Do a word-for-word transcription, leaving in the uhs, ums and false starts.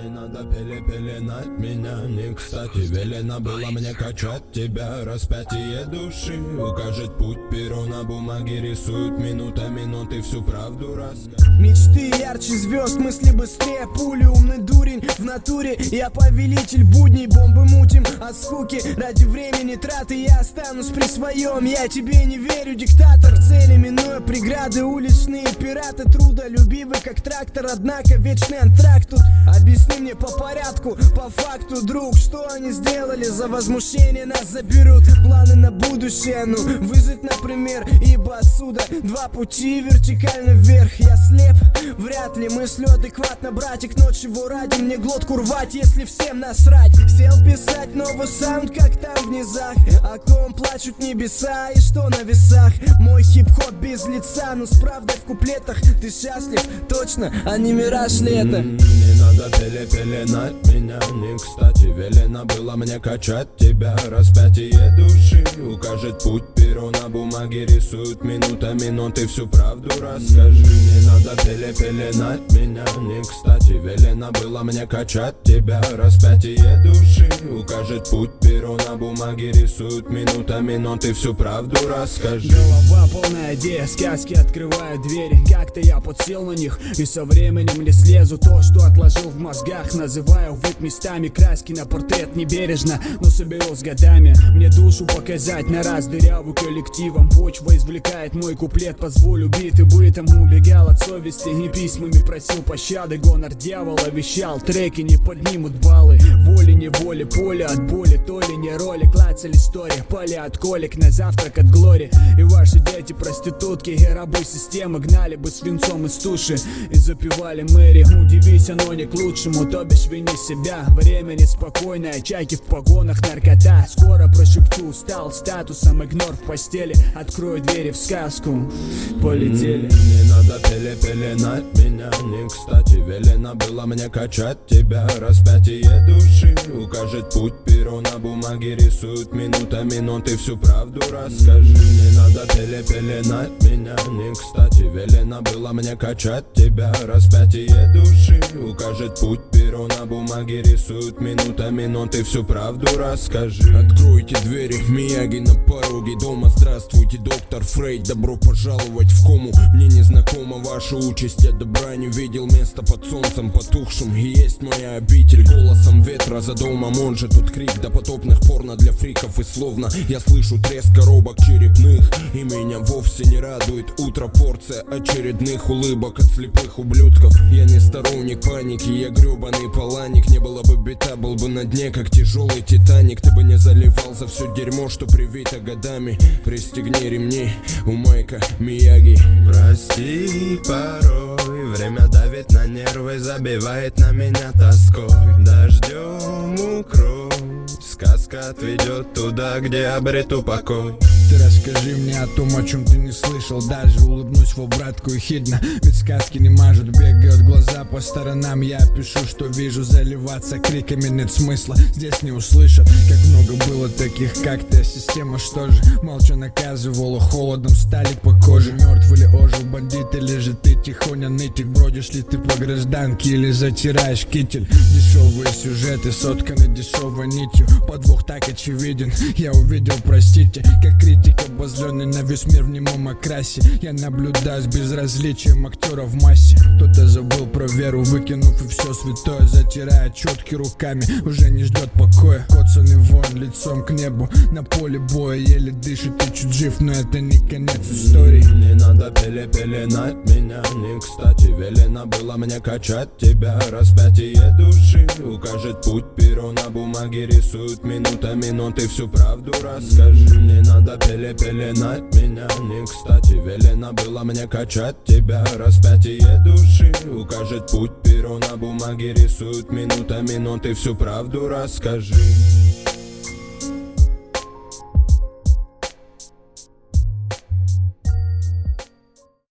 Не надо пеле-пеленать меня, не кстати велено было мне качать тебя. Распятие души укажет путь, перо на бумаге рисует минута минуты всю правду расскажет. Мечты ярче звезд, мысли быстрее пули. Умный дурень в натуре, я повелитель будней. Бомбы мутим от скуки, ради времени траты я останусь при своем. Я тебе не верю, диктатор цели, минуя преграды. Уличные пираты, трудолюбивы как трактор, однако вечный антракт тут. Объясни мне по порядку, по факту, друг, что они сделали? За возмущение нас заберут. Планы на будущее, ну, выжить, например. Ибо отсюда два пути вертикально вверх. Я слеп, вряд ли мыслю адекватно, братик. Но чего ради мне глотку рвать, если всем насрать? Сел писать новый саунд, как там в низах. О ком плачут небеса и что на весах? Мой хип-хоп без лица, но с правдой в куплетах. Ты счастлив, точно, а не мираж ли это? Не надо пеле-пеленать меня, не кстати велено было мне качать тебя. Распятие души укажет путь, перо на бумаге рисует минута минуты всю правду расскажи. Не надо пеле-пеленать меня, не кстати велено было мне качать тебя. Распятие души укажет путь, перо на бумаге рисует минута минуты всю правду расскажи. Голова полная идея, сказки открывают двери. Как-то я подсел на них и со временем не слезу. То, что отложил в мозгах, называю вид местами. Краски на портрет небережно, но соберу с годами. Мне душу показать на раз дыряву коллективом. Почва извлекает мой куплет, позволю битый бытом. Убегал от совести и письмами просил пощады. Гонор дьявола вещал, треки не поднимут баллы. Волей-неволей, поле от боли, то ли не ролик. Лацали история, поле от колик на завтрак от Глори. И ваши дети проститутки и рабы системы гнали бы свинцом из туши и запивали Мэри. Удивись, оно не к лучшему, то бишь вини себя. Время неспокойное, чайки в погонах, наркота. Скоро прошепчу, устал статусом, игнор в постели. Открою двери в сказку, полетели. Не надо пеле-пеленать меня, не кстати велено было мне качать тебя. Распятие души укажет путь, перо на бумаге рисует минута минуты всю правду расскажи. Не надо пеле-пеленать меня, не кстати велено было мне качать тебя. Распятие души укажет путь, перо на бумаге рисует минута минуты всю правду расскажи. Откройте двери, Мияги на пороге дома. Здравствуйте, доктор Фрейд, добро пожаловать в кому. Мне не знакома ваша участь, я добра не видел. Место под солнцем потухшим, и есть моя обитель. Голосом ветра за домом, он же тут крик допотопных порно для фриков. И словно я слышу треск коробок черепных, и меня вовсе не радует утро. Порция очередных улыбок от слепых ублюдков. Я не сторонник паники, я гребаный паланик. Не было бы бита, был бы на дне, как тяжелый Титаник. Ты бы не заливал за все дерьмо, что привито годами. Пристегни ремни, у Майка Мияги. Прости, порой время давит на нервы, забивает на меня тоской. Дождем укрой, сказка отведет туда, где обрету покой. Ты расскажи мне о том, о чем ты не слышал. Даже улыбнусь в обратку и хидно, ведь сказки не мажут, бегают глаза по сторонам. Я пишу, что вижу, заливаться криками нет смысла. Здесь не услышат, как много было таких, как ты. А система что же, молча наказывала, холодом стали по коже. Мертвый ли ожил бандит, или же ты тихоня нытик? Бродишь ли ты по гражданке или затираешь китель? Дешевые сюжеты сотканы дешевой нитью. Подвох так очевиден, я увидел, простите, как критик обозленный на весь мир в немом окрасе. Я наблюдаю с безразличием актера в массе. Кто-то забыл про веру, выкинув и все святое. Затирая четки руками, уже не ждет покоя. Коцаный воин лицом к небу, на поле боя еле дышит и чуть жив, но это не конец истории. Не надо пеле-пеленать меня, не кстати велено было мне качать тебя. Распятие души укажет путь, перо на бумаге рисует минута минуты всю правду расскажи. Не надо пеле-пеленать меня, не кстати велено было мне качать тебя. Распятие души укажет путь, перо на бумаге рисует минута минуты всю правду расскажи.